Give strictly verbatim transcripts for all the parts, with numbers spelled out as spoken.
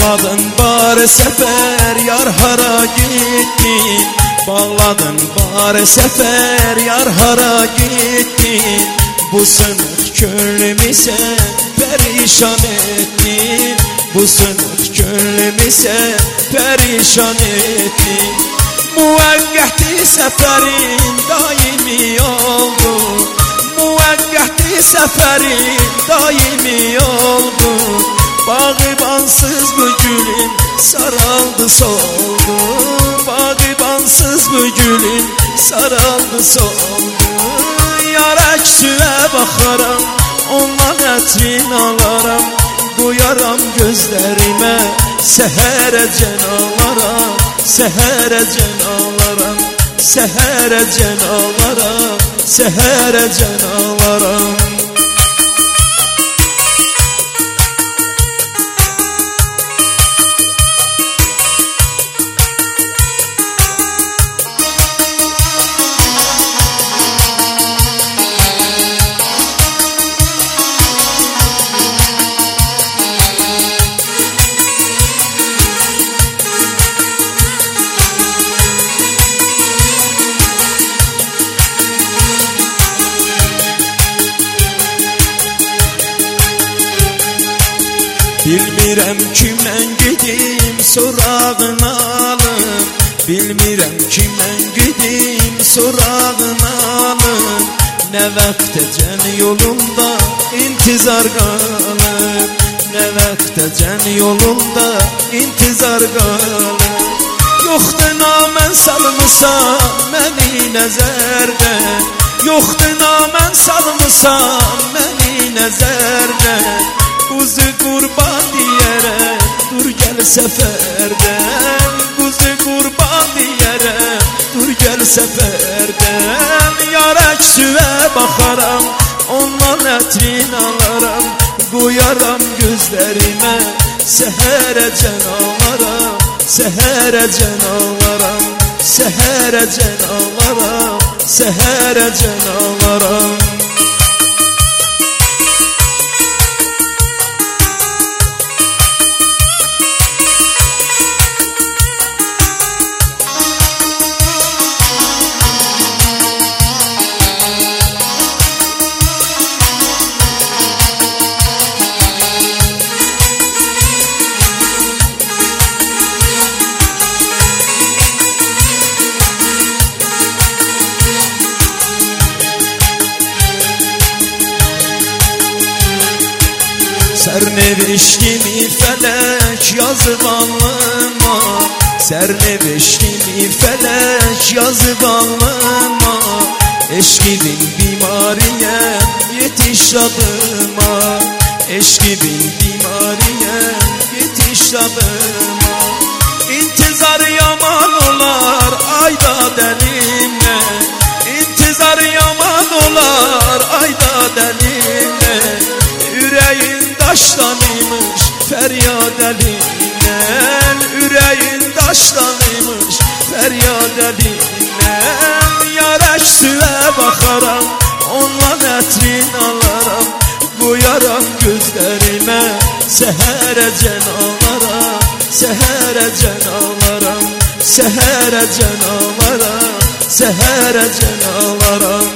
Bağladın bari sefer yar hara gittin, bağladın bari sefer yar hara gittin. Bu sınıf gönlümü sen perişan ettin, bu sınıf gönlümü sen perişan ettin. Muvakkati seferin daimi oldu, muvakkati seferin daimi oldu. Bağıbansız bu gülün saraldı soldu, bağıbansız bu gülün saraldı soldu. Yar əksüə baxaram, ondan ətrin alaram, qoyaram gözlərimə səhərəcən alaram, səhərəcən alaram, səhərəcən alaram, səhərəcən alaram. Bilmirəm kimdən gedim sorağını alım, bilmirəm kimdən gedim sorağını alım. Nə vaxtəcən yolunda intizar qalır, nə vaxtəcən yolunda intizar qalır. Yoxdur namən salmısan məni nəzərdən, yoxdur namən salmısan məni nəzərdən. Kuzu kurban diyerek dur gel seferden, kuzu kurban diyerek dur gel seferden. Yar əksüə baxaram, ondan ətrin alaram, qoyaram gözlərimə səhərəcən alaram, səhərəcən alaram, səhərəcən alaram, səhərəcən alaram. Sərneveştimi felek yazıb alnıma, sərneveştimi felek yazıb alnıma. Eşqibin bimariyəm yetiş adıma, eşqibin bimariyəm yetiş adıma. İntizar yaman olar ayda dəlimlə, intizar yaman olar ayda dəlimlə. Ürəyin daşlanıymış feryad əlindən, ürəyin daşlanıymış feryad əlindən. Yar əksüə baxaram, ondan ətrin alaram, qoyaram gözlərimə səhərəcən alaram, səhərəcən alaram, səhərəcən alaram, səhərəcən alaram.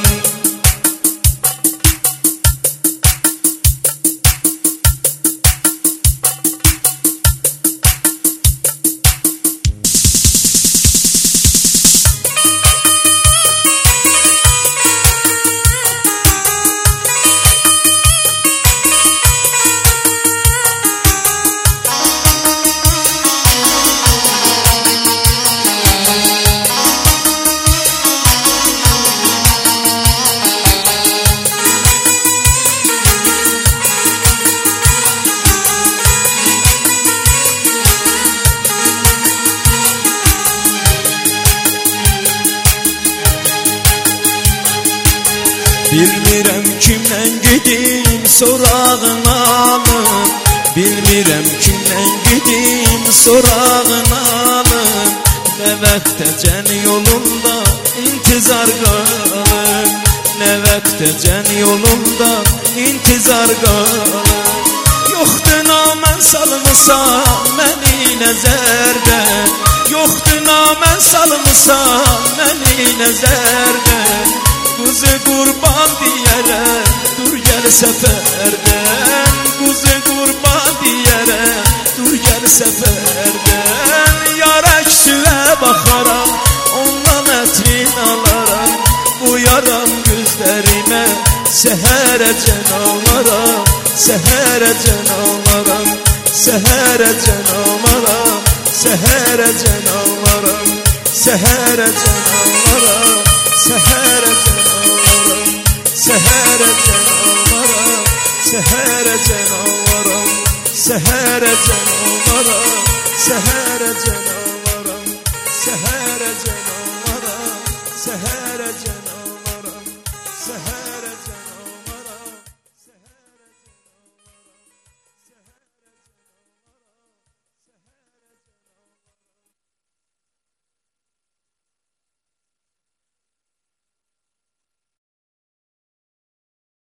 Bilmirəm kimdən gedim sorağını alım, bilmirəm kimdən gedim sorağını alım. Nə vaxtəcən yolunda intizar qalır, nə vaxtəcən yolunda intizar qalır. Yoxdur namən salmısan məni nəzərdən, yoxdur namən salmısan məni nəzərdən. Quzu qurban deyərəm, dur gəl səfərdən. Quzu qurban deyərəm, dur gəl səfərdən. Yar əksüvə baxaram, ondan ətrin alaram. Uyaram gözlərimə, səhərəcən ağlaram. Səhərəcən ağlaram, səhərəcən ağlaram. Səhərəcən ağlaram, səhərəcən ağlaram. Səhərəcən ağlaram, səhərəcən ağlaram. Səhərəcən ağlaram, səhərəcən ağlaram. Səhərəcən ağlaram, səhərəcən ağlaram. Səhərəcən